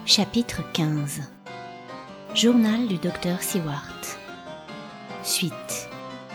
Chapitre 15. Journal du docteur Seward. Suite.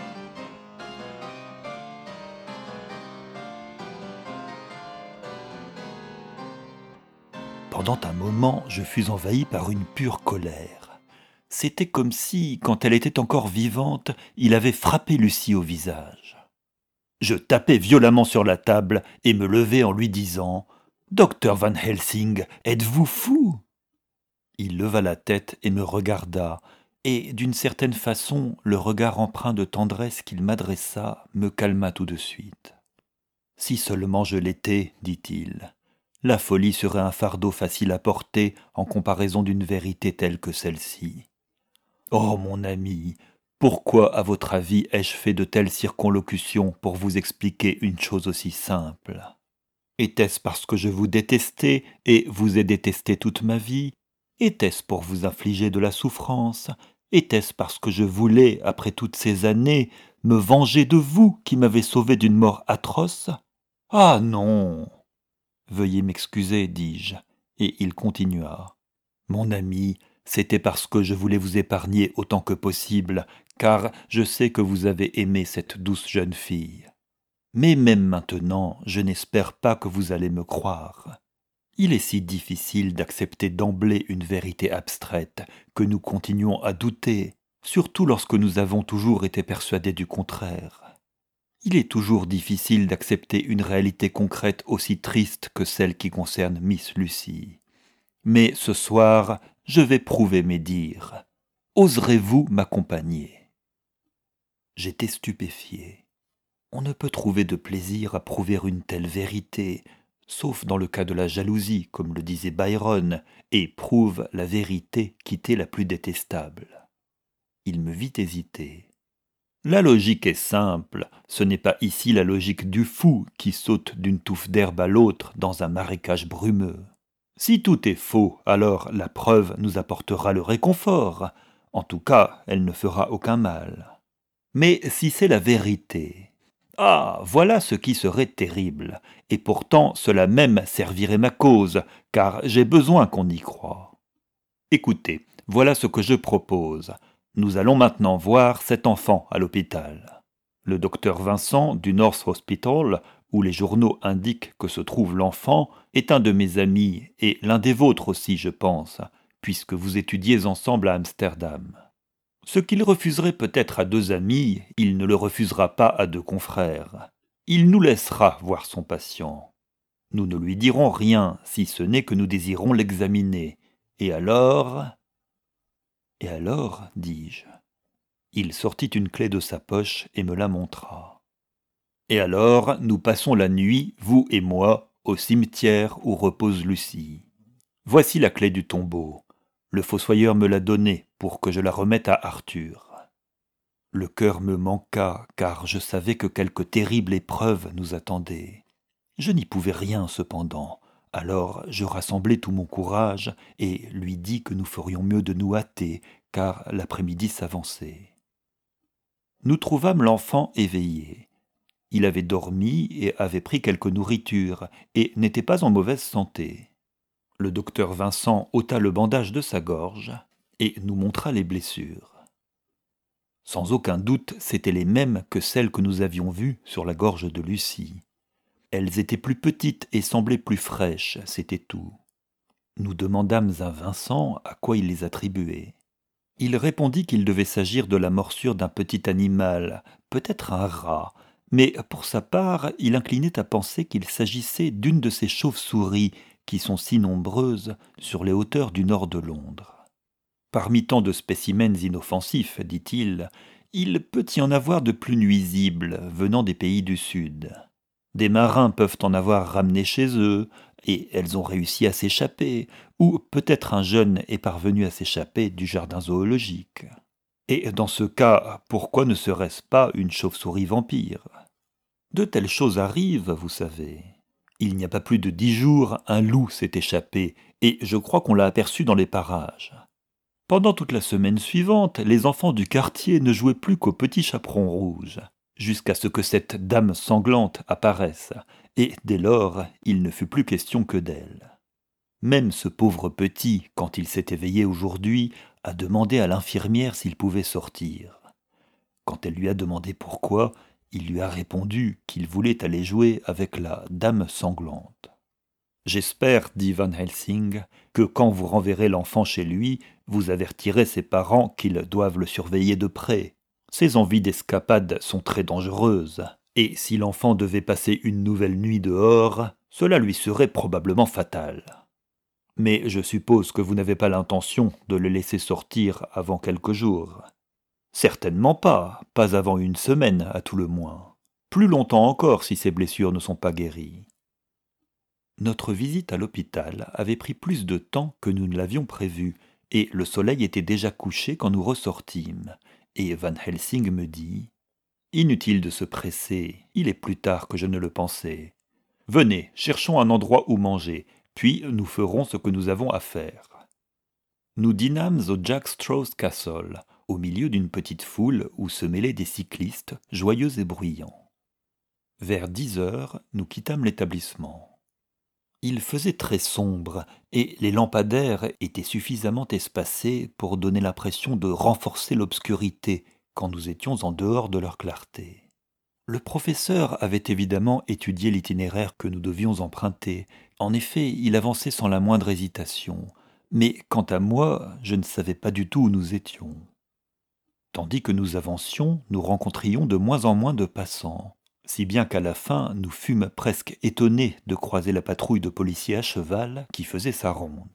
Pendant un moment, je fus envahi par une pure colère. C'était comme si, quand elle était encore vivante, il avait frappé Lucie au visage. Je tapai violemment sur la table et me levai en lui disant « Docteur Van Helsing, êtes-vous fou ?» Il leva la tête et me regarda, et d'une certaine façon, le regard empreint de tendresse qu'il m'adressa me calma tout de suite. « Si seulement je l'étais, dit-il. La folie serait un fardeau facile à porter en comparaison d'une vérité telle que celle-ci. Oh mon ami, pourquoi, à votre avis, ai-je fait de telles circonlocutions pour vous expliquer une chose aussi simple ? Était-ce parce que je vous détestais et vous ai détesté toute ma vie ? Était-ce pour vous infliger de la souffrance ? Était-ce parce que je voulais, après toutes ces années, me venger de vous qui m'avez sauvé d'une mort atroce ? Ah non ! Veuillez m'excuser, dis-je, et il continua. Mon ami, c'était parce que je voulais vous épargner autant que possible, car je sais que vous avez aimé cette douce jeune fille. Mais même maintenant, je n'espère pas que vous allez me croire. Il est si difficile d'accepter d'emblée une vérité abstraite que nous continuons à douter, surtout lorsque nous avons toujours été persuadés du contraire. Il est toujours difficile d'accepter une réalité concrète aussi triste que celle qui concerne Miss Lucy. Mais ce soir, je vais prouver mes dires. Oserez-vous m'accompagner ? J'étais stupéfié. On ne peut trouver de plaisir à prouver une telle vérité, sauf dans le cas de la jalousie, comme le disait Byron, et prouve la vérité quittée la plus détestable. Il me vit hésiter. La logique est simple, ce n'est pas ici la logique du fou qui saute d'une touffe d'herbe à l'autre dans un marécage brumeux. Si tout est faux, alors la preuve nous apportera le réconfort. En tout cas, elle ne fera aucun mal. Mais si c'est la vérité, voilà ce qui serait terrible, et pourtant cela même servirait ma cause, car j'ai besoin qu'on y croie. Écoutez, voilà ce que je propose. Nous allons maintenant voir cet enfant à l'hôpital. Le docteur Vincent du North Hospital, où les journaux indiquent que se trouve l'enfant, est un de mes amis, et l'un des vôtres aussi, je pense, puisque vous étudiez ensemble à Amsterdam. Ce qu'il refuserait peut-être à 2 amis, il ne le refusera pas à 2 confrères. Il nous laissera voir son patient. Nous ne lui dirons rien, si ce n'est que nous désirons l'examiner. Et alors, dis-je. Il sortit une clé de sa poche et me la montra. Et alors, nous passons la nuit, vous et moi, au cimetière où repose Lucie. Voici la clé du tombeau. Le fossoyeur me l'a donnée pour que je la remette à Arthur. Le cœur me manqua, car je savais que quelque terrible épreuve nous attendait. Je n'y pouvais rien cependant. Alors je rassemblai tout mon courage et lui dis que nous ferions mieux de nous hâter, car l'après-midi s'avançait. Nous trouvâmes l'enfant éveillé. Il avait dormi et avait pris quelque nourriture, et n'était pas en mauvaise santé. Le docteur Vincent ôta le bandage de sa gorge et nous montra les blessures. Sans aucun doute, c'étaient les mêmes que celles que nous avions vues sur la gorge de Lucie. Elles étaient plus petites et semblaient plus fraîches, c'était tout. Nous demandâmes à Vincent à quoi il les attribuait. Il répondit qu'il devait s'agir de la morsure d'un petit animal, peut-être un rat, mais pour sa part, il inclinait à penser qu'il s'agissait d'une de ces chauves-souris qui sont si nombreuses sur les hauteurs du nord de Londres. Parmi tant de spécimens inoffensifs, dit-il, il peut y en avoir de plus nuisibles venant des pays du Sud. Des marins peuvent en avoir ramené chez eux, et elles ont réussi à s'échapper, ou peut-être un jeune est parvenu à s'échapper du jardin zoologique. Et dans ce cas, pourquoi ne serait-ce pas une chauve-souris vampire ? De telles choses arrivent, vous savez. Il n'y a pas plus de 10 jours, un loup s'est échappé, et je crois qu'on l'a aperçu dans les parages. Pendant toute la semaine suivante, les enfants du quartier ne jouaient plus qu'au petit chaperon rouge, jusqu'à ce que cette dame sanglante apparaisse, et dès lors, il ne fut plus question que d'elle. Même ce pauvre petit, quand il s'est éveillé aujourd'hui, a demandé à l'infirmière s'il pouvait sortir. Quand elle lui a demandé pourquoi, il lui a répondu qu'il voulait aller jouer avec la dame sanglante. J'espère, dit Van Helsing, que quand vous renverrez l'enfant chez lui, vous avertirez ses parents qu'ils doivent le surveiller de près. Ses envies d'escapade sont très dangereuses, et si l'enfant devait passer une nouvelle nuit dehors, cela lui serait probablement fatal. Mais je suppose que vous n'avez pas l'intention de le laisser sortir avant quelques jours. Certainement pas, pas avant une semaine à tout le moins. Plus longtemps encore si ses blessures ne sont pas guéries. Notre visite à l'hôpital avait pris plus de temps que nous ne l'avions prévu, et le soleil était déjà couché quand nous ressortîmes, et Van Helsing me dit « Inutile de se presser, il est plus tard que je ne le pensais. Venez, cherchons un endroit où manger, puis nous ferons ce que nous avons à faire. » Nous dînâmes au Jack Straw's Castle, au milieu d'une petite foule où se mêlaient des cyclistes, joyeux et bruyants. Vers 10 heures, nous quittâmes l'établissement. Il faisait très sombre, et les lampadaires étaient suffisamment espacés pour donner l'impression de renforcer l'obscurité quand nous étions en dehors de leur clarté. Le professeur avait évidemment étudié l'itinéraire que nous devions emprunter. En effet, il avançait sans la moindre hésitation. Mais quant à moi, je ne savais pas du tout où nous étions. Tandis que nous avancions, nous rencontrions de moins en moins de passants, si bien qu'à la fin, nous fûmes presque étonnés de croiser la patrouille de policiers à cheval qui faisait sa ronde.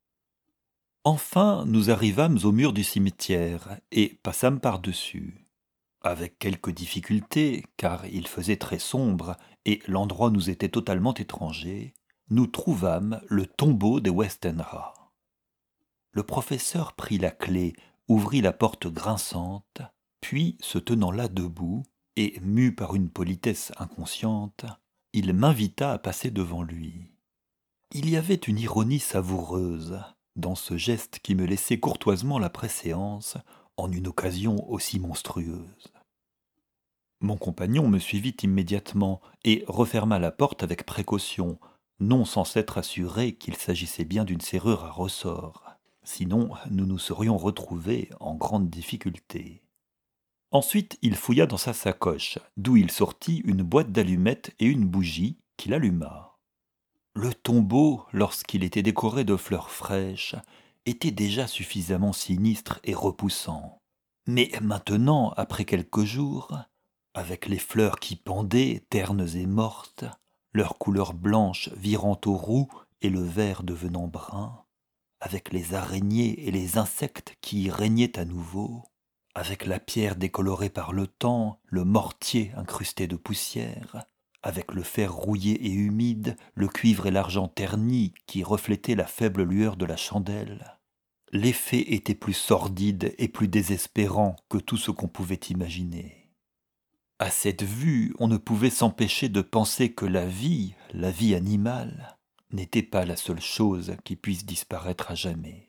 Enfin, nous arrivâmes au mur du cimetière et passâmes par-dessus. Avec quelques difficultés, car il faisait très sombre et l'endroit nous était totalement étranger, nous trouvâmes le tombeau des Westenra. Le professeur prit la clé, ouvrit la porte grinçante, puis, se tenant là debout, et mu par une politesse inconsciente, il m'invita à passer devant lui. Il y avait une ironie savoureuse dans ce geste qui me laissait courtoisement la préséance en une occasion aussi monstrueuse. Mon compagnon me suivit immédiatement et referma la porte avec précaution, non sans s'être assuré qu'il s'agissait bien d'une serrure à ressort. Sinon, nous nous serions retrouvés en grande difficulté. Ensuite, il fouilla dans sa sacoche, d'où il sortit une boîte d'allumettes et une bougie qu'il alluma. Le tombeau, lorsqu'il était décoré de fleurs fraîches, était déjà suffisamment sinistre et repoussant. Mais maintenant, après quelques jours, avec les fleurs qui pendaient, ternes et mortes, leur couleur blanche virant au roux et le vert devenant brun, avec les araignées et les insectes qui y régnaient à nouveau, avec la pierre décolorée par le temps, le mortier incrusté de poussière, avec le fer rouillé et humide, le cuivre et l'argent ternis qui reflétaient la faible lueur de la chandelle. L'effet était plus sordide et plus désespérant que tout ce qu'on pouvait imaginer. À cette vue, on ne pouvait s'empêcher de penser que la vie animale, n'était pas la seule chose qui puisse disparaître à jamais.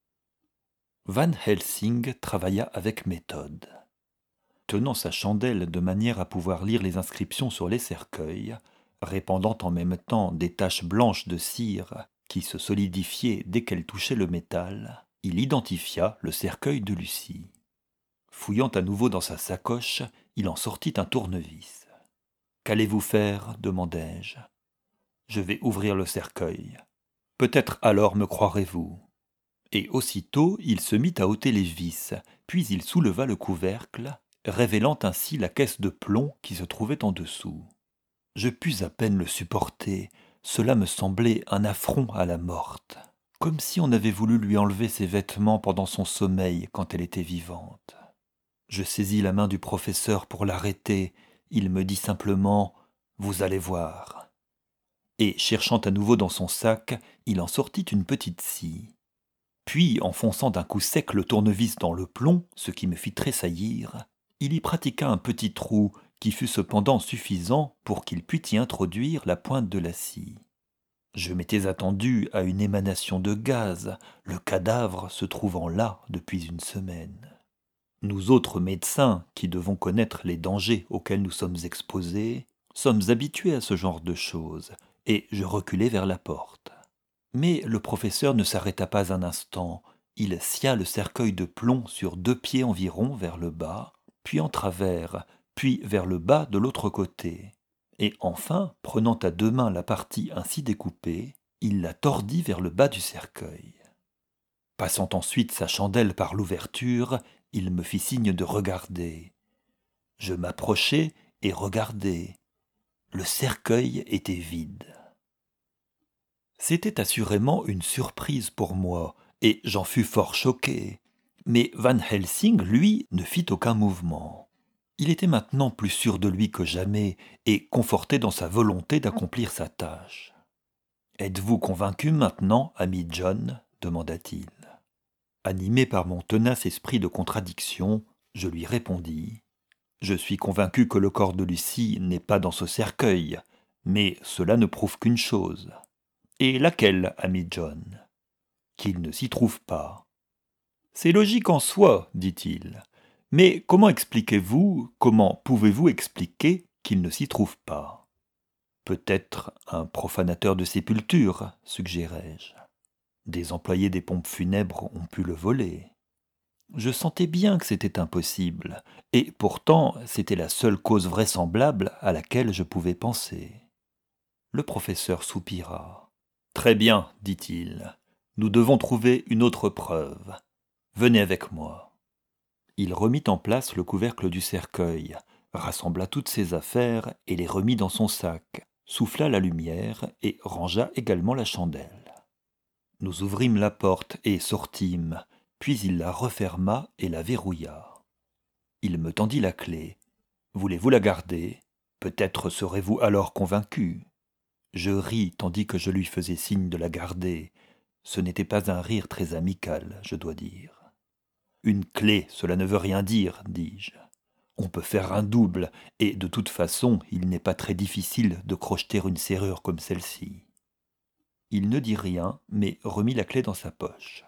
Van Helsing travailla avec méthode. Tenant sa chandelle de manière à pouvoir lire les inscriptions sur les cercueils, répandant en même temps des taches blanches de cire qui se solidifiaient dès qu'elles touchaient le métal, il identifia le cercueil de Lucie. Fouillant à nouveau dans sa sacoche, il en sortit un tournevis. « Qu'allez-vous faire » demandai-je. « Je vais ouvrir le cercueil. Peut-être alors me croirez-vous. » Et aussitôt il se mit à ôter les vis, puis il souleva le couvercle, révélant ainsi la caisse de plomb qui se trouvait en dessous. Je pus à peine le supporter, cela me semblait un affront à la morte, comme si on avait voulu lui enlever ses vêtements pendant son sommeil quand elle était vivante. Je saisis la main du professeur pour l'arrêter, il me dit simplement « Vous allez voir ». Et cherchant à nouveau dans son sac, il en sortit une petite scie. Puis, enfonçant d'un coup sec le tournevis dans le plomb, ce qui me fit tressaillir, il y pratiqua un petit trou qui fut cependant suffisant pour qu'il pût y introduire la pointe de la scie. Je m'étais attendu à une émanation de gaz, le cadavre se trouvant là depuis une semaine. Nous autres médecins, qui devons connaître les dangers auxquels nous sommes exposés, sommes habitués à ce genre de choses, et je reculai vers la porte. Mais le professeur ne s'arrêta pas un instant. Il scia le cercueil de plomb sur 2 pieds environ vers le bas, puis en travers, puis vers le bas de l'autre côté. Et enfin, prenant à 2 mains la partie ainsi découpée, il la tordit vers le bas du cercueil. Passant ensuite sa chandelle par l'ouverture, il me fit signe de regarder. Je m'approchai et regardai. Le cercueil était vide. C'était assurément une surprise pour moi, et j'en fus fort choqué. Mais Van Helsing, lui, ne fit aucun mouvement. Il était maintenant plus sûr de lui que jamais, et conforté dans sa volonté d'accomplir sa tâche. « Êtes-vous convaincu maintenant, ami John ?» demanda-t-il. Animé par mon tenace esprit de contradiction, je lui répondis « Je suis convaincu que le corps de Lucie n'est pas dans ce cercueil, mais cela ne prouve qu'une chose. » « Et laquelle, ami John ?»« Qu'il ne s'y trouve pas. »« C'est logique en soi, dit-il. Mais comment pouvez-vous expliquer qu'il ne s'y trouve pas ?»« Peut-être un profanateur de sépulture, suggérai-je. Des employés des pompes funèbres ont pu le voler. » Je sentais bien que c'était impossible, et pourtant c'était la seule cause vraisemblable à laquelle je pouvais penser. Le professeur soupira. « Très bien, dit-il, nous devons trouver une autre preuve. Venez avec moi. » Il remit en place le couvercle du cercueil, rassembla toutes ses affaires et les remit dans son sac, souffla la lumière et rangea également la chandelle. Nous ouvrîmes la porte et sortîmes, puis il la referma et la verrouilla. Il me tendit la clé. « Voulez-vous la garder ? Peut-être serez-vous alors convaincu. » Je ris tandis que je lui faisais signe de la garder. Ce n'était pas un rire très amical, je dois dire. « Une clé, cela ne veut rien dire, dis-je. On peut faire un double, et de toute façon, il n'est pas très difficile de crocheter une serrure comme celle-ci. » Il ne dit rien, mais remit la clé dans sa poche.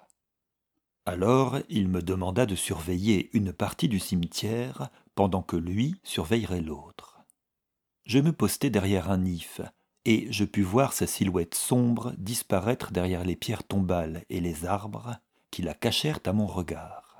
Alors, il me demanda de surveiller une partie du cimetière, pendant que lui surveillerait l'autre. Je me postai derrière un if, et je pus voir sa silhouette sombre disparaître derrière les pierres tombales et les arbres qui la cachèrent à mon regard.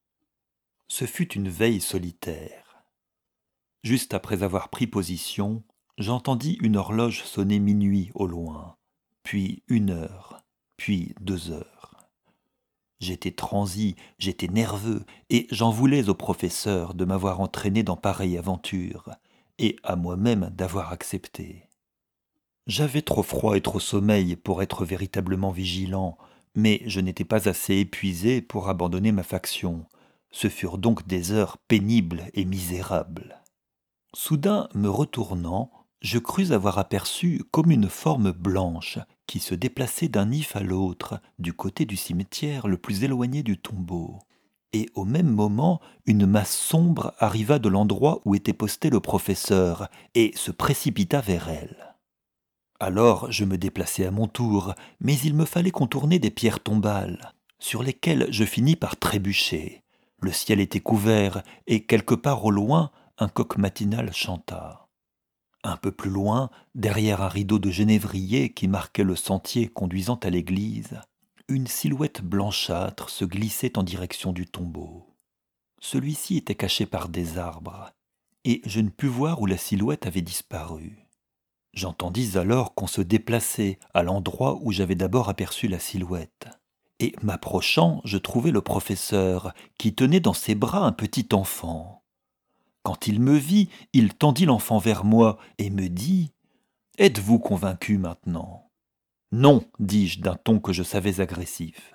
Ce fut une veille solitaire. Juste après avoir pris position, j'entendis une horloge sonner minuit au loin, puis 1 heure, puis 2 heures. J'étais transi, j'étais nerveux, et j'en voulais au professeur de m'avoir entraîné dans pareille aventure, et à moi-même d'avoir accepté. J'avais trop froid et trop sommeil pour être véritablement vigilant, mais je n'étais pas assez épuisé pour abandonner ma faction. Ce furent donc des heures pénibles et misérables. Soudain, me retournant, je crus avoir aperçu comme une forme blanche qui se déplaçait d'un if à l'autre, du côté du cimetière le plus éloigné du tombeau. Et au même moment, une masse sombre arriva de l'endroit où était posté le professeur et se précipita vers elle. Alors je me déplaçai à mon tour, mais il me fallait contourner des pierres tombales, sur lesquelles je finis par trébucher. Le ciel était couvert, et quelque part au loin, un coq matinal chanta. Un peu plus loin, derrière un rideau de genévrier qui marquait le sentier conduisant à l'église, une silhouette blanchâtre se glissait en direction du tombeau. Celui-ci était caché par des arbres, et je ne pus voir où la silhouette avait disparu. J'entendis alors qu'on se déplaçait à l'endroit où j'avais d'abord aperçu la silhouette. Et m'approchant, je trouvai le professeur qui tenait dans ses bras un petit enfant. Quand il me vit, il tendit l'enfant vers moi et me dit « Êtes-vous convaincu maintenant ?» « Non, dis-je d'un ton que je savais agressif.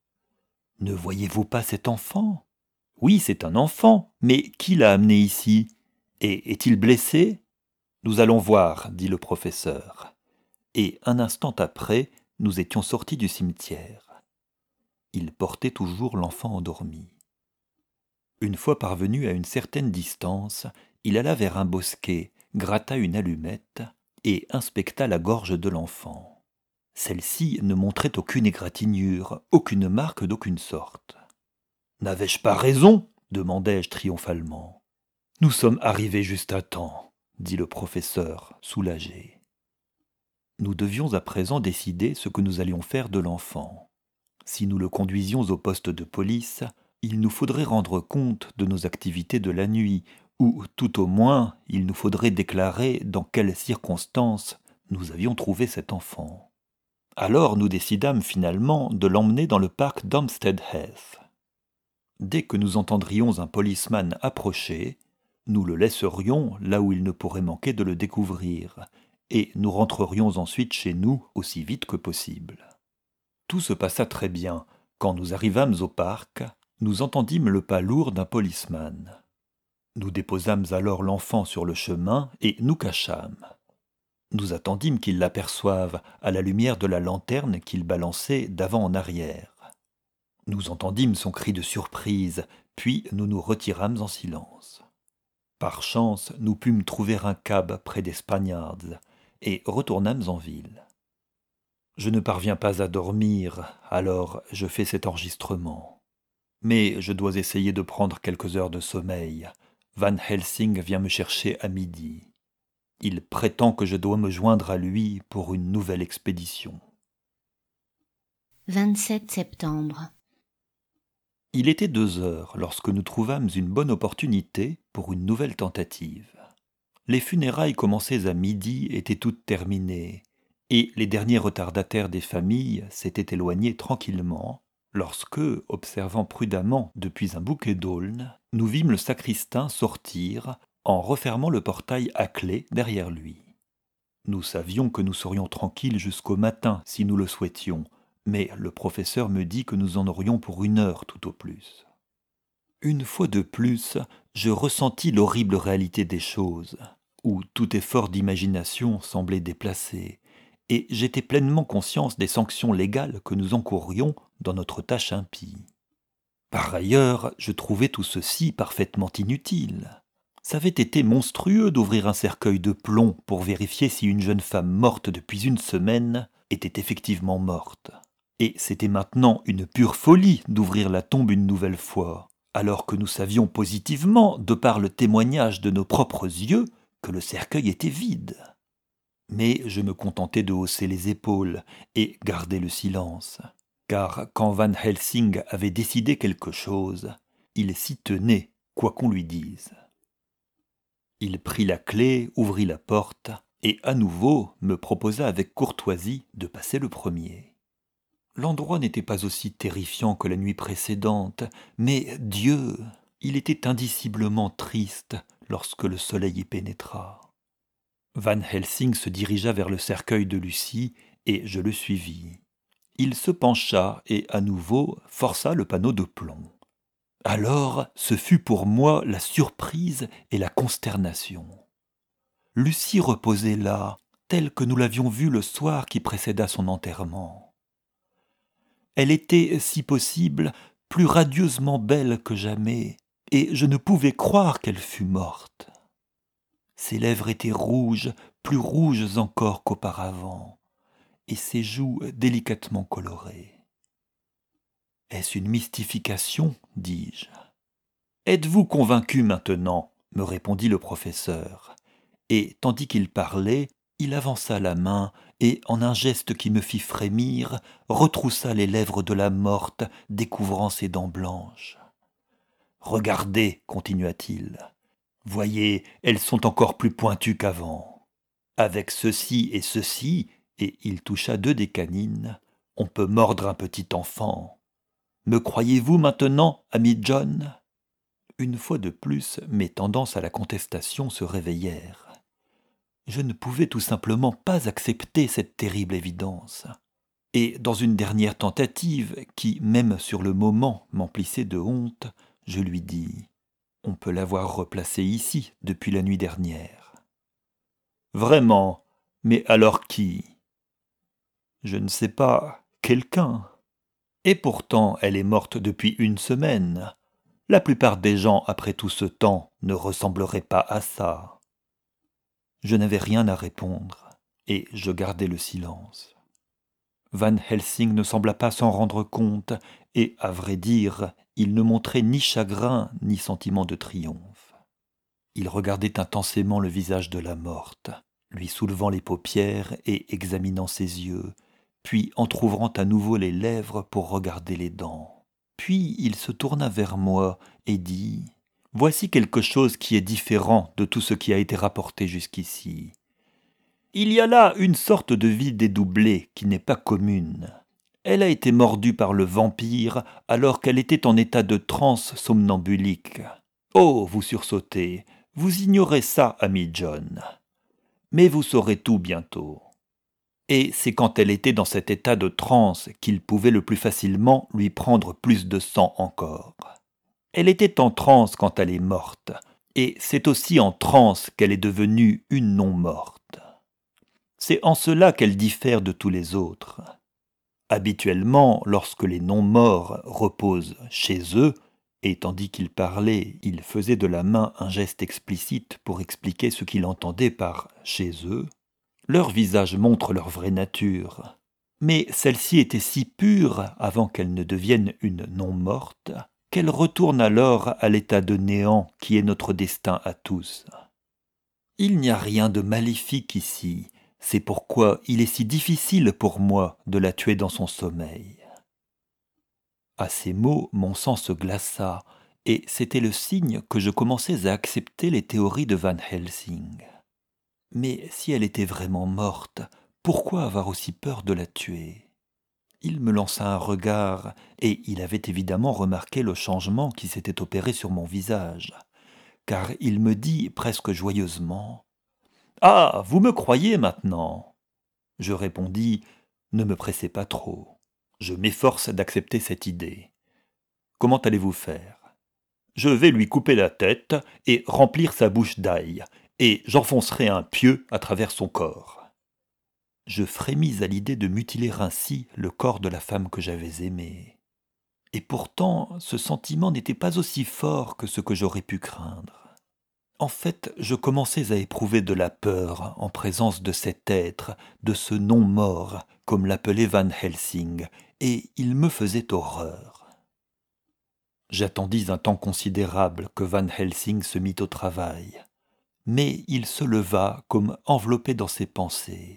« Ne voyez-vous pas cet enfant ? Oui, c'est un enfant, mais qui l'a amené ici ? Et est-il blessé ? Nous allons voir, dit le professeur. Et un instant après, nous étions sortis du cimetière. Il portait toujours l'enfant endormi. Une fois parvenu à une certaine distance, il alla vers un bosquet, gratta une allumette et inspecta la gorge de l'enfant. Celle-ci ne montrait aucune égratignure, aucune marque d'aucune sorte. « N'avais-je pas raison ?» demandai-je triomphalement. « Nous sommes arrivés juste à temps, » dit le professeur, soulagé. Nous devions à présent décider ce que nous allions faire de l'enfant. Si nous le conduisions au poste de police, il nous faudrait rendre compte de nos activités de la nuit, ou tout au moins, il nous faudrait déclarer dans quelles circonstances nous avions trouvé cet enfant. Alors nous décidâmes finalement de l'emmener dans le parc d'Hampstead Heath. Dès que nous entendrions un policeman approcher, nous le laisserions là où il ne pourrait manquer de le découvrir, et nous rentrerions ensuite chez nous aussi vite que possible. Tout se passa très bien. Quand nous arrivâmes au parc, nous entendîmes le pas lourd d'un policeman. Nous déposâmes alors l'enfant sur le chemin et nous cachâmes. Nous attendîmes qu'il l'aperçoive à la lumière de la lanterne qu'il balançait d'avant en arrière. Nous entendîmes son cri de surprise, puis nous nous retirâmes en silence. Par chance, nous pûmes trouver un cab près des Spaniards et retournâmes en ville. Je ne parviens pas à dormir, alors je fais cet enregistrement. Mais je dois essayer de prendre quelques heures de sommeil. Van Helsing vient me chercher à midi. Il prétend que je dois me joindre à lui pour une nouvelle expédition. 27 septembre. Il était 2 heures lorsque nous trouvâmes une bonne opportunité pour une nouvelle tentative. Les funérailles commencées à midi étaient toutes terminées, et les derniers retardataires des familles s'étaient éloignés tranquillement, lorsque, observant prudemment depuis un bouquet d'aulnes, nous vîmes le sacristain sortir en refermant le portail à clé derrière lui. Nous savions que nous serions tranquilles jusqu'au matin si nous le souhaitions, mais le professeur me dit que nous en aurions pour 1 heure tout au plus. Une fois de plus, je ressentis l'horrible réalité des choses, où tout effort d'imagination semblait déplacé, et j'étais pleinement conscience des sanctions légales que nous encourrions dans notre tâche impie. Par ailleurs, je trouvais tout ceci parfaitement inutile. Ça avait été monstrueux d'ouvrir un cercueil de plomb pour vérifier si une jeune femme morte depuis 1 semaine était effectivement morte. Et c'était maintenant une pure folie d'ouvrir la tombe une nouvelle fois, alors que nous savions positivement, de par le témoignage de nos propres yeux, que le cercueil était vide. Mais je me contentais de hausser les épaules et garder le silence, car quand Van Helsing avait décidé quelque chose, il s'y tenait, quoi qu'on lui dise. Il prit la clé, ouvrit la porte, et à nouveau me proposa avec courtoisie de passer le premier. L'endroit n'était pas aussi terrifiant que la nuit précédente, mais Dieu, il était indiciblement triste lorsque le soleil y pénétra. Van Helsing se dirigea vers le cercueil de Lucie, et je le suivis. Il se pencha et à nouveau força le panneau de plomb. Alors ce fut pour moi la surprise et la consternation. Lucie reposait là, telle que nous l'avions vue le soir qui précéda son enterrement. Elle était, si possible, plus radieusement belle que jamais, et je ne pouvais croire qu'elle fût morte. Ses lèvres étaient rouges, plus rouges encore qu'auparavant, et ses joues délicatement colorées. « Est-ce une mystification ?» dis-je. « Êtes-vous convaincu maintenant ?» me répondit le professeur, et tandis qu'il parlait, il avança la main et, en un geste qui me fit frémir, retroussa les lèvres de la morte, découvrant ses dents blanches. « Regardez, continua-t-il, voyez, elles sont encore plus pointues qu'avant. Avec ceci, et il toucha 2 des canines, on peut mordre un petit enfant. Me croyez-vous maintenant, ami John ?» Une fois de plus, mes tendances à la contestation se réveillèrent. Je ne pouvais tout simplement pas accepter cette terrible évidence. Et dans une dernière tentative, qui, même sur le moment, m'emplissait de honte, je lui dis « On peut l'avoir replacé ici depuis la nuit dernière. »« Vraiment ? Mais alors qui ?»« Je ne sais pas, quelqu'un. Et pourtant, elle est morte depuis 1 semaine. La plupart des gens, après tout ce temps, ne ressembleraient pas à ça. » Je n'avais rien à répondre, et je gardai le silence. Van Helsing ne sembla pas s'en rendre compte, et, à vrai dire, il ne montrait ni chagrin ni sentiment de triomphe. Il regardait intensément le visage de la morte, lui soulevant les paupières et examinant ses yeux, puis entr'ouvrant à nouveau les lèvres pour regarder les dents. Puis il se tourna vers moi et dit « Voici quelque chose qui est différent de tout ce qui a été rapporté jusqu'ici. Il y a là une sorte de vie dédoublée qui n'est pas commune. Elle a été mordue par le vampire alors qu'elle était en état de transe somnambulique. Oh, vous sursautez, vous ignorez ça, ami John. Mais vous saurez tout bientôt. Et c'est quand elle était dans cet état de transe qu'il pouvait le plus facilement lui prendre plus de sang encore. Elle était en transe quand elle est morte, et c'est aussi en transe qu'elle est devenue une non-morte. C'est en cela qu'elle diffère de tous les autres. Habituellement, lorsque les non-morts reposent chez eux, et tandis qu'il parlait, il faisait de la main un geste explicite pour expliquer ce qu'il entendait par « chez eux », leur visage montre leur vraie nature. Mais celle-ci était si pure avant qu'elle ne devienne une non-morte, qu'elle retourne alors à l'état de néant qui est notre destin à tous. Il n'y a rien de maléfique ici, c'est pourquoi il est si difficile pour moi de la tuer dans son sommeil. À ces mots, mon sang se glaça, et c'était le signe que je commençais à accepter les théories de Van Helsing. Mais si elle était vraiment morte, pourquoi avoir aussi peur de la tuer ? Il me lança un regard, et il avait évidemment remarqué le changement qui s'était opéré sur mon visage, car il me dit presque joyeusement « Ah, vous me croyez maintenant ?» Je répondis « Ne me pressez pas trop. Je m'efforce d'accepter cette idée. Comment allez-vous faire ? Je vais lui couper la tête et remplir sa bouche d'ail, et j'enfoncerai un pieu à travers son corps. » Je frémis à l'idée de mutiler ainsi le corps de la femme que j'avais aimée. Et pourtant, ce sentiment n'était pas aussi fort que ce que j'aurais pu craindre. En fait, je commençais à éprouver de la peur en présence de cet être, de ce non-mort, comme l'appelait Van Helsing, et il me faisait horreur. J'attendis un temps considérable que Van Helsing se mit au travail, mais il se leva comme enveloppé dans ses pensées.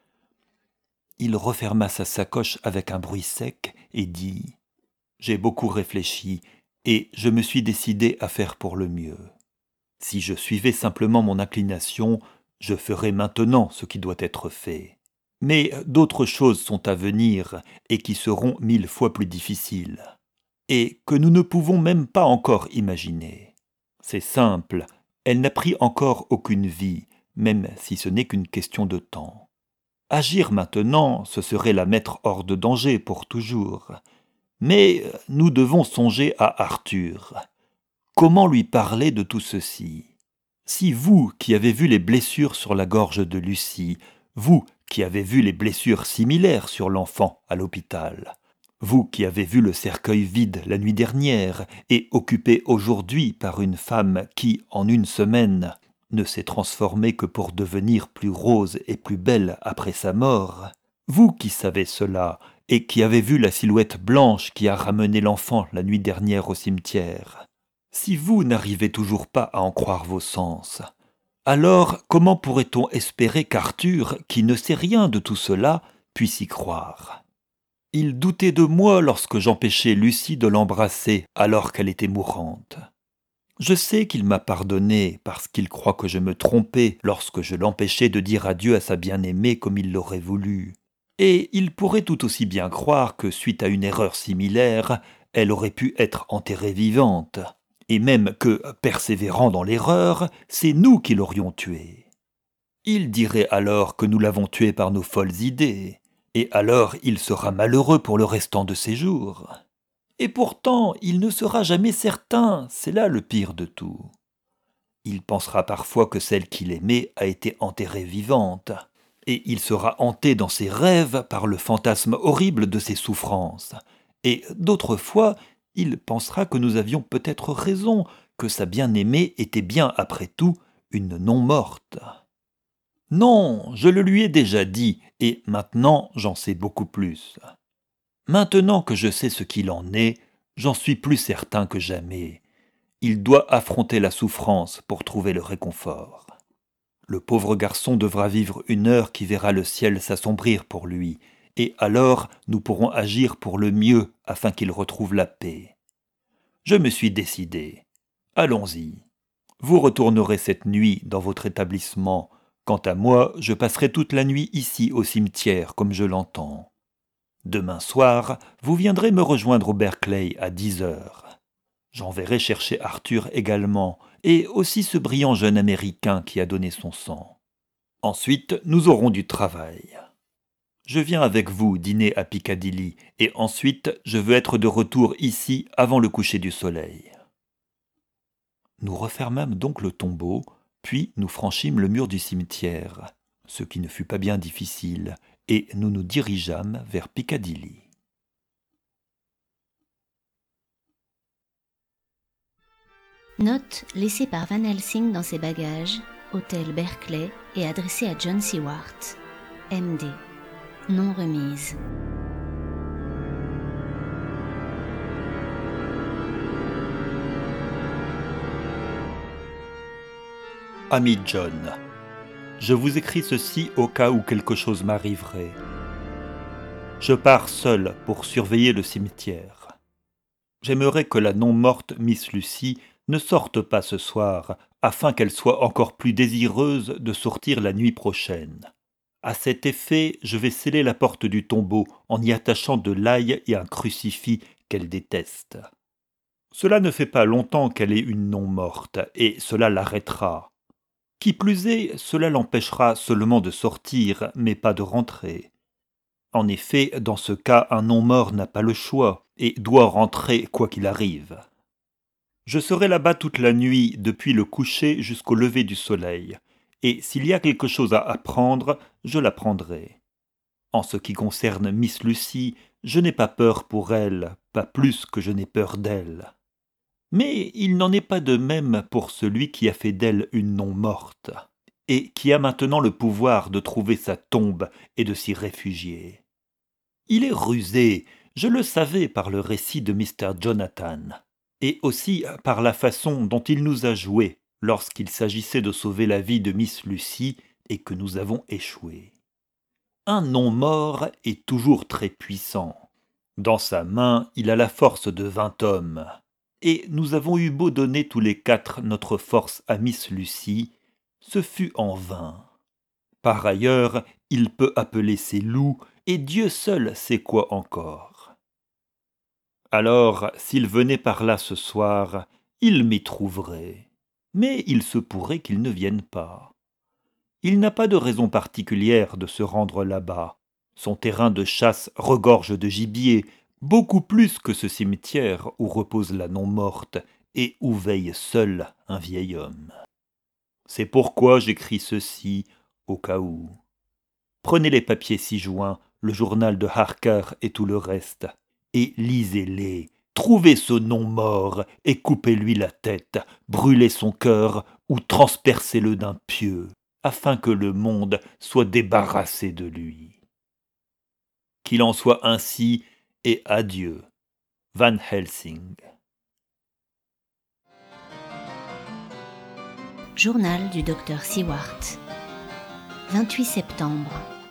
Il referma sa sacoche avec un bruit sec et dit « J'ai beaucoup réfléchi et je me suis décidé à faire pour le mieux. Si je suivais simplement mon inclination, je ferais maintenant ce qui doit être fait. Mais d'autres choses sont à venir et qui seront 1000 fois plus difficiles, et que nous ne pouvons même pas encore imaginer. C'est simple, elle n'a pris encore aucune vie, même si ce n'est qu'une question de temps. Agir maintenant, ce serait la mettre hors de danger pour toujours. Mais nous devons songer à Arthur. Comment lui parler de tout ceci ? Si vous, qui avez vu les blessures sur la gorge de Lucie, vous qui avez vu les blessures similaires sur l'enfant à l'hôpital, vous qui avez vu le cercueil vide la nuit dernière et occupé aujourd'hui par une femme qui, en une semaine, ne s'est transformée que pour devenir plus rose et plus belle après sa mort, vous qui savez cela et qui avez vu la silhouette blanche qui a ramené l'enfant la nuit dernière au cimetière, si vous n'arrivez toujours pas à en croire vos sens, alors comment pourrait-on espérer qu'Arthur, qui ne sait rien de tout cela, puisse y croire ? Il doutait de moi lorsque j'empêchais Lucie de l'embrasser alors qu'elle était mourante. Je sais qu'il m'a pardonné parce qu'il croit que je me trompais lorsque je l'empêchais de dire adieu à sa bien-aimée comme il l'aurait voulu. Et il pourrait tout aussi bien croire que, suite à une erreur similaire, elle aurait pu être enterrée vivante, et même que, persévérant dans l'erreur, c'est nous qui l'aurions tuée. Il dirait alors que nous l'avons tuée par nos folles idées, et alors il sera malheureux pour le restant de ses jours. Et pourtant, il ne sera jamais certain, c'est là le pire de tout. Il pensera parfois que celle qu'il aimait a été enterrée vivante, et il sera hanté dans ses rêves par le fantasme horrible de ses souffrances. Et d'autres fois, il pensera que nous avions peut-être raison, que sa bien-aimée était bien, après tout, une non-morte. Non, je le lui ai déjà dit, et maintenant j'en sais beaucoup plus. Maintenant que je sais ce qu'il en est, j'en suis plus certain que jamais. Il doit affronter la souffrance pour trouver le réconfort. Le pauvre garçon devra vivre une heure qui verra le ciel s'assombrir pour lui, et alors nous pourrons agir pour le mieux afin qu'il retrouve la paix. Je me suis décidé. Allons-y. Vous retournerez cette nuit dans votre établissement. Quant à moi, je passerai toute la nuit ici au cimetière comme je l'entends. Demain soir, vous viendrez me rejoindre au Berkeley à 10 heures. J'enverrai chercher Arthur également, et aussi ce brillant jeune Américain qui a donné son sang. Ensuite, nous aurons du travail. Je viens avec vous dîner à Piccadilly, et ensuite je veux être de retour ici avant le coucher du soleil. Nous refermâmes donc le tombeau, puis nous franchîmes le mur du cimetière, ce qui ne fut pas bien difficile, et nous nous dirigeâmes vers Piccadilly. Note laissée par Van Helsing dans ses bagages, hôtel Berkeley et adressée à John Seward, MD. Non remise. Ami John, je vous écris ceci au cas où quelque chose m'arriverait. Je pars seul pour surveiller le cimetière. J'aimerais que la non-morte Miss Lucy ne sorte pas ce soir, afin qu'elle soit encore plus désireuse de sortir la nuit prochaine. À cet effet, je vais sceller la porte du tombeau en y attachant de l'ail et un crucifix qu'elle déteste. Cela ne fait pas longtemps qu'elle est une non-morte, et cela l'arrêtera. Qui plus est, cela l'empêchera seulement de sortir, mais pas de rentrer. En effet, dans ce cas, un non-mort n'a pas le choix, et doit rentrer quoi qu'il arrive. Je serai là-bas toute la nuit, depuis le coucher jusqu'au lever du soleil, et s'il y a quelque chose à apprendre, je l'apprendrai. En ce qui concerne Miss Lucy, je n'ai pas peur pour elle, pas plus que je n'ai peur d'elle. Mais il n'en est pas de même pour celui qui a fait d'elle une non-morte, et qui a maintenant le pouvoir de trouver sa tombe et de s'y réfugier. Il est rusé, je le savais par le récit de Mr. Jonathan, et aussi par la façon dont il nous a joué lorsqu'il s'agissait de sauver la vie de Miss Lucy et que nous avons échoué. Un non-mort est toujours très puissant. Dans sa main, il a la force de 20 hommes. Et nous avons eu beau donner tous les 4 notre force à Miss Lucy, ce fut en vain. Par ailleurs, il peut appeler ses loups, et Dieu seul sait quoi encore. Alors, s'il venait par là ce soir, il m'y trouverait. Mais il se pourrait qu'il ne vienne pas. Il n'a pas de raison particulière de se rendre là-bas. Son terrain de chasse regorge de gibier, beaucoup plus que ce cimetière où repose la non-morte et où veille seul un vieil homme. C'est pourquoi j'écris ceci au cas où. Prenez les papiers ci-joints, le journal de Harker et tout le reste, et lisez-les. Trouvez ce non-mort et coupez-lui la tête, brûlez son cœur ou transpercez-le d'un pieu, afin que le monde soit débarrassé de lui. Qu'il en soit ainsi, et adieu. Van Helsing. Journal du docteur Seward. 28 septembre.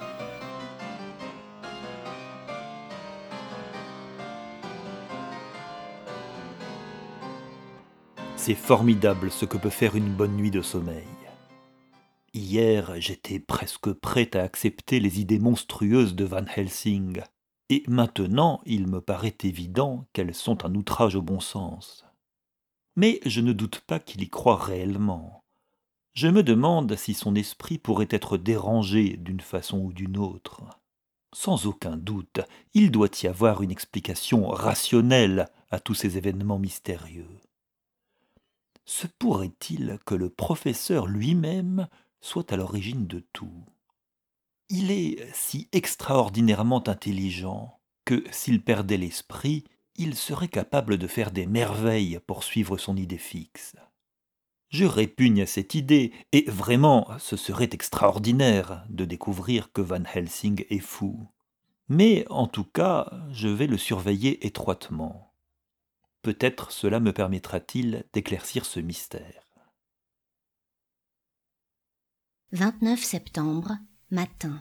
C'est formidable ce que peut faire une bonne nuit de sommeil. Hier, j'étais presque prêt à accepter les idées monstrueuses de Van Helsing, et maintenant il me paraît évident qu'elles sont un outrage au bon sens. Mais je ne doute pas qu'il y croit réellement. Je me demande si son esprit pourrait être dérangé d'une façon ou d'une autre. Sans aucun doute, il doit y avoir une explication rationnelle à tous ces événements mystérieux. Se pourrait-il que le professeur lui-même soit à l'origine de tout? Il est si extraordinairement intelligent que, s'il perdait l'esprit, il serait capable de faire des merveilles pour suivre son idée fixe. Je répugne à cette idée, et vraiment, ce serait extraordinaire de découvrir que Van Helsing est fou. Mais en tout cas, je vais le surveiller étroitement. Peut-être cela me permettra-t-il d'éclaircir ce mystère. 29 septembre, matin.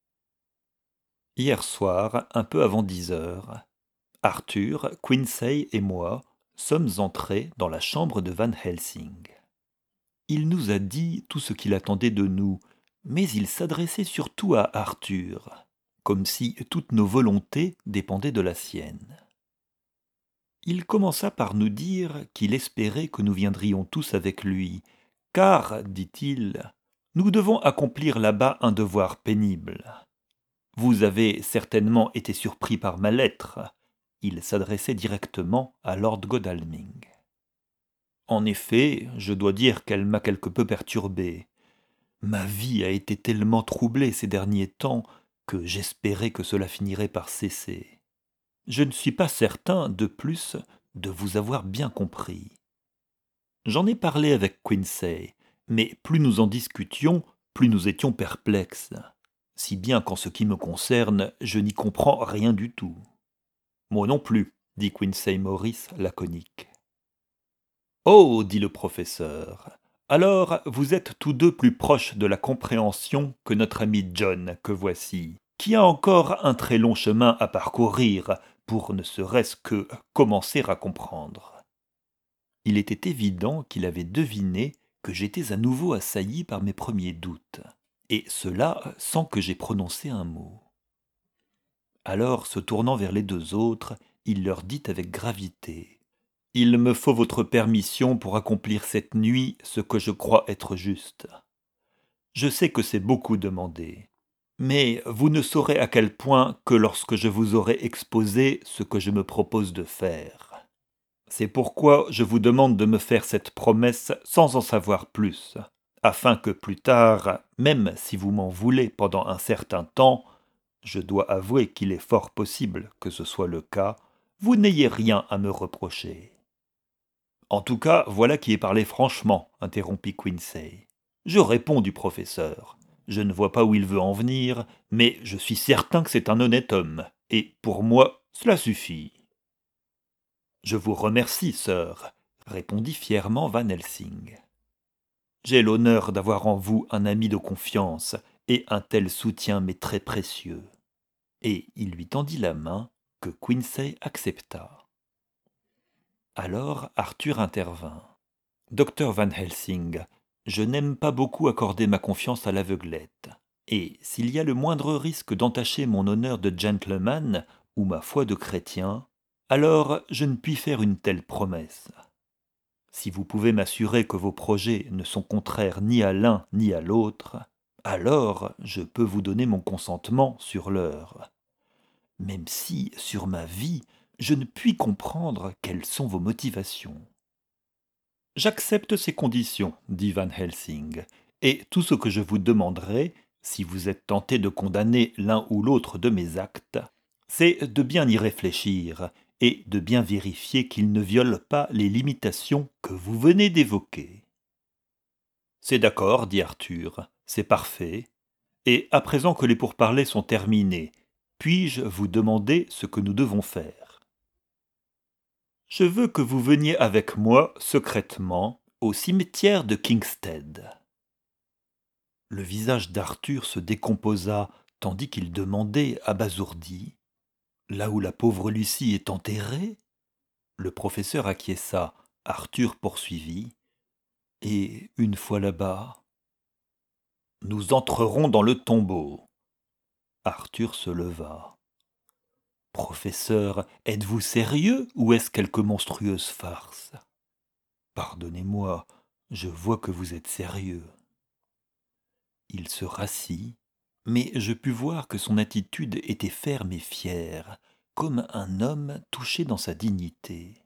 Hier soir, un peu avant 10 heures, Arthur, Quincy et moi sommes entrés dans la chambre de Van Helsing. Il nous a dit tout ce qu'il attendait de nous, mais il s'adressait surtout à Arthur, comme si toutes nos volontés dépendaient de la sienne. Il commença par nous dire qu'il espérait que nous viendrions tous avec lui, car, dit-il, nous devons accomplir là-bas un devoir pénible. Vous avez certainement été surpris par ma lettre. Il s'adressait directement à Lord Godalming. En effet, je dois dire qu'elle m'a quelque peu perturbé. Ma vie a été tellement troublée ces derniers temps que j'espérais que cela finirait par cesser. Je ne suis pas certain, de plus, de vous avoir bien compris. J'en ai parlé avec Quincy, mais plus nous en discutions, plus nous étions perplexes. Si bien qu'en ce qui me concerne, je n'y comprends rien du tout. Moi non plus, dit Quincy Morris laconique. Oh, dit le professeur, alors vous êtes tous deux plus proches de la compréhension que notre ami John que voici, qui a encore un très long chemin à parcourir pour ne serait-ce que commencer à comprendre. Il était évident qu'il avait deviné que j'étais à nouveau assailli par mes premiers doutes, et cela sans que j'aie prononcé un mot. Alors, se tournant vers les deux autres, il leur dit avec gravité : « Il me faut votre permission pour accomplir cette nuit ce que je crois être juste. Je sais que c'est beaucoup demandé, mais vous ne saurez à quel point que lorsque je vous aurai exposé ce que je me propose de faire. C'est pourquoi je vous demande de me faire cette promesse sans en savoir plus, afin que plus tard, même si vous m'en voulez pendant un certain temps, je dois avouer qu'il est fort possible que ce soit le cas, vous n'ayez rien à me reprocher. » « En tout cas, voilà qui est parlé franchement, » interrompit Quincy. « Je réponds du professeur. Je ne vois pas où il veut en venir, mais je suis certain que c'est un honnête homme, et pour moi, cela suffit. » « Je vous remercie, sœur, » répondit fièrement Van Helsing. « J'ai l'honneur d'avoir en vous un ami de confiance, et un tel soutien m'est très précieux. » Et il lui tendit la main, que Quincy accepta. Alors Arthur intervint. « Docteur Van Helsing, je n'aime pas beaucoup accorder ma confiance à l'aveuglette, et s'il y a le moindre risque d'entacher mon honneur de gentleman ou ma foi de chrétien, alors je ne puis faire une telle promesse. Si vous pouvez m'assurer que vos projets ne sont contraires ni à l'un ni à l'autre, alors je peux vous donner mon consentement sur l'heure. Même si, sur ma vie, je ne puis comprendre quelles sont vos motivations. » « J'accepte ces conditions, » dit Van Helsing, « et tout ce que je vous demanderai, si vous êtes tenté de condamner l'un ou l'autre de mes actes, c'est de bien y réfléchir et de bien vérifier qu'ils ne violent pas les limitations que vous venez d'évoquer. » « C'est d'accord, » dit Arthur, « c'est parfait. Et à présent que les pourparlers sont terminés, puis-je vous demander ce que nous devons faire ? Je veux que vous veniez avec moi, secrètement, au cimetière de Kingstead. » Le visage d'Arthur se décomposa, tandis qu'il demandait, abasourdi : « Là où la pauvre Lucie est enterrée ? » Le professeur acquiesça. Arthur poursuivit : « Et une fois là-bas, nous entrerons dans le tombeau. » Arthur se leva. « Professeur, êtes-vous sérieux ou est-ce quelque monstrueuse farce ? » ?»« Pardonnez-moi, je vois que vous êtes sérieux. » Il se rassit, mais je pus voir que son attitude était ferme et fière, comme un homme touché dans sa dignité.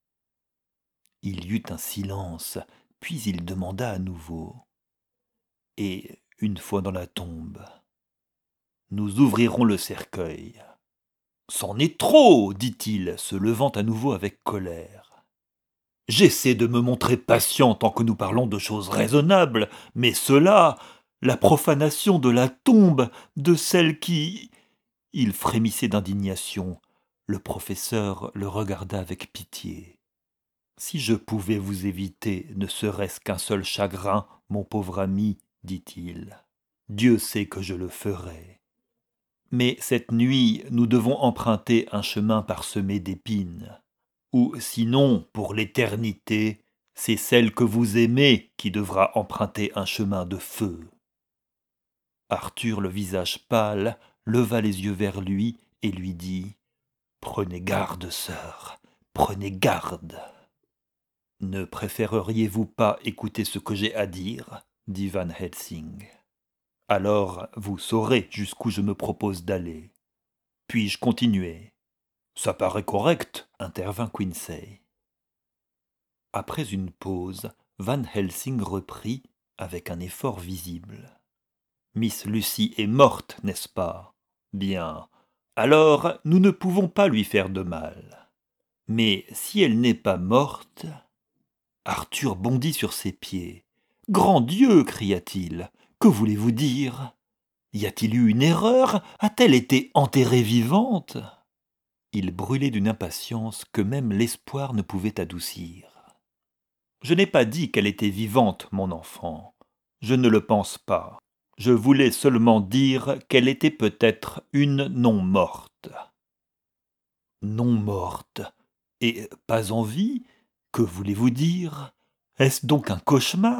Il y eut un silence, puis il demanda à nouveau : « Et une fois dans la tombe, nous ouvrirons le cercueil. »« C'en est trop !» dit-il, se levant à nouveau avec colère. « J'essaie de me montrer patient tant que nous parlons de choses raisonnables, mais cela, la profanation de la tombe de celle qui... » Il frémissait d'indignation. Le professeur le regarda avec pitié. « Si je pouvais vous éviter ne serait-ce qu'un seul chagrin, mon pauvre ami, dit-il. Dieu sait que je le ferai. Mais cette nuit, nous devons emprunter un chemin parsemé d'épines. Ou sinon, pour l'éternité, c'est celle que vous aimez qui devra emprunter un chemin de feu. Arthur, le visage pâle, leva les yeux vers lui et lui dit « Prenez garde, sœur, prenez garde !»« Ne préféreriez-vous pas écouter ce que j'ai à dire ?» dit Van Helsing. « Alors vous saurez jusqu'où je me propose d'aller. Puis-je continuer ?»« Ça paraît correct, » intervint Quinsey. Après une pause, Van Helsing reprit avec un effort visible. « Miss Lucy est morte, n'est-ce pas ? Bien. Alors, nous ne pouvons pas lui faire de mal. Mais si elle n'est pas morte... » Arthur bondit sur ses pieds. « Grand Dieu !» cria-t-il. « Que voulez-vous dire ? Y a-t-il eu une erreur ? A-t-elle été enterrée vivante ?» Il brûlait d'une impatience que même l'espoir ne pouvait adoucir. « Je n'ai pas dit qu'elle était vivante, mon enfant. Je ne le pense pas. Je voulais seulement dire qu'elle était peut-être une non-morte. » Non-morte et pas en vie ? Que voulez-vous dire ? Est-ce donc un cauchemar ?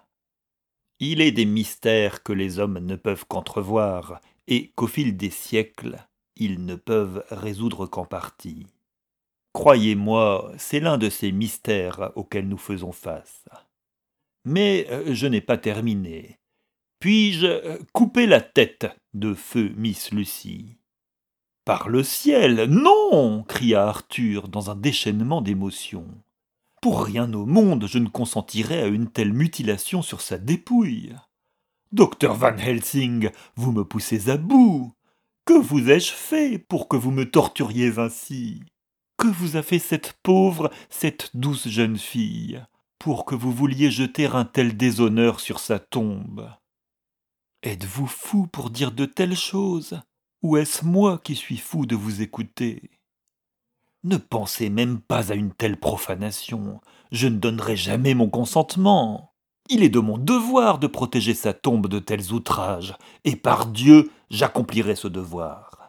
Il est des mystères que les hommes ne peuvent qu'entrevoir et qu'au fil des siècles, ils ne peuvent résoudre qu'en partie. Croyez-moi, c'est l'un de ces mystères auxquels nous faisons face. Mais je n'ai pas terminé. Puis-je couper la tête de feu Miss Lucy ? Par le ciel, non ! Cria Arthur dans un déchaînement d'émotion. Pour rien au monde, je ne consentirais à une telle mutilation sur sa dépouille. Docteur Van Helsing, vous me poussez à bout. Que vous ai-je fait pour que vous me torturiez ainsi ? Que vous a fait cette pauvre, cette douce jeune fille, pour que vous vouliez jeter un tel déshonneur sur sa tombe ? Êtes-vous fou pour dire de telles choses ? Ou est-ce moi qui suis fou de vous écouter ? Ne pensez même pas à une telle profanation. Je ne donnerai jamais mon consentement. Il est de mon devoir de protéger sa tombe de tels outrages, et par Dieu, j'accomplirai ce devoir.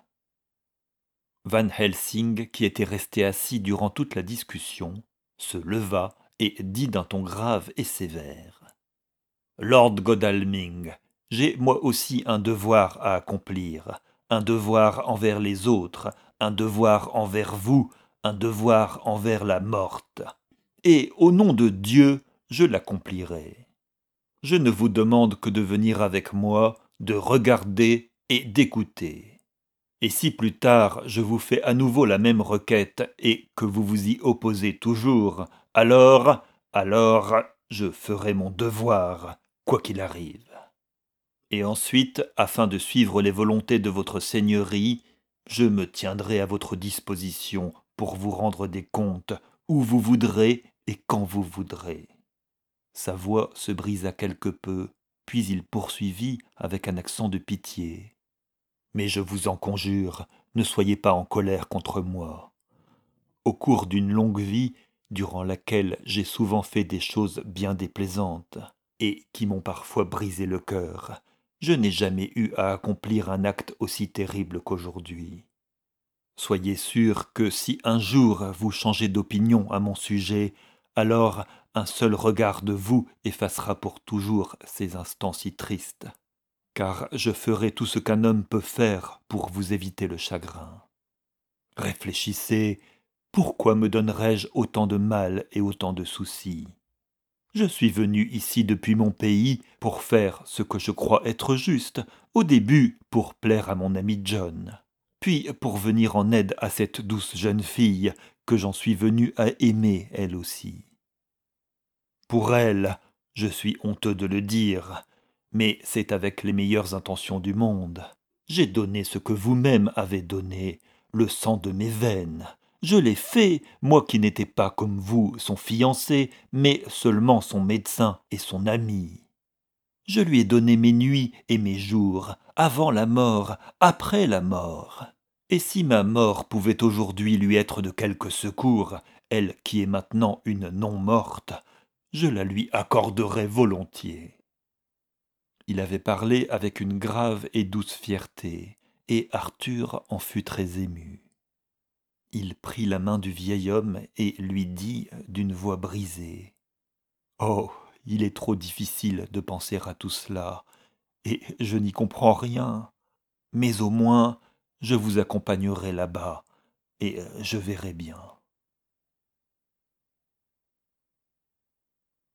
Van Helsing, qui était resté assis durant toute la discussion, se leva et dit d'un ton grave et sévère. « Lord Godalming, j'ai moi aussi un devoir à accomplir, un devoir envers les autres, un devoir envers vous, un devoir envers la morte. Et au nom de Dieu, je l'accomplirai. Je ne vous demande que de venir avec moi, de regarder et d'écouter. Et si plus tard je vous fais à nouveau la même requête et que vous vous y opposez toujours, alors, je ferai mon devoir, quoi qu'il arrive. Et ensuite, afin de suivre les volontés de votre seigneurie, je me tiendrai à votre disposition pour vous rendre des comptes où vous voudrez et quand vous voudrez. » Sa voix se brisa quelque peu, puis il poursuivit avec un accent de pitié. « Mais je vous en conjure, ne soyez pas en colère contre moi. Au cours d'une longue vie, durant laquelle j'ai souvent fait des choses bien déplaisantes, et qui m'ont parfois brisé le cœur, je n'ai jamais eu à accomplir un acte aussi terrible qu'aujourd'hui. Soyez sûr que si un jour vous changez d'opinion à mon sujet, alors un seul regard de vous effacera pour toujours ces instants si tristes, car je ferai tout ce qu'un homme peut faire pour vous éviter le chagrin. Réfléchissez, pourquoi me donnerais-je autant de mal et autant de soucis ? Je suis venu ici depuis mon pays pour faire ce que je crois être juste, au début pour plaire à mon ami John, puis pour venir en aide à cette douce jeune fille que j'en suis venu à aimer elle aussi. Pour elle, je suis honteux de le dire, mais c'est avec les meilleures intentions du monde. J'ai donné ce que vous-même avez donné, le sang de mes veines. Je l'ai fait, moi qui n'étais pas comme vous son fiancé, mais seulement son médecin et son ami. Je lui ai donné mes nuits et mes jours, avant la mort, après la mort. Et si ma mort pouvait aujourd'hui lui être de quelque secours, elle qui est maintenant une non-morte, je la lui accorderais volontiers. Il avait parlé avec une grave et douce fierté, et Arthur en fut très ému. Il prit la main du vieil homme et lui dit d'une voix brisée : « Oh, il est trop difficile de penser à tout cela, et je n'y comprends rien. Mais au moins, je vous accompagnerai là-bas, et je verrai bien. »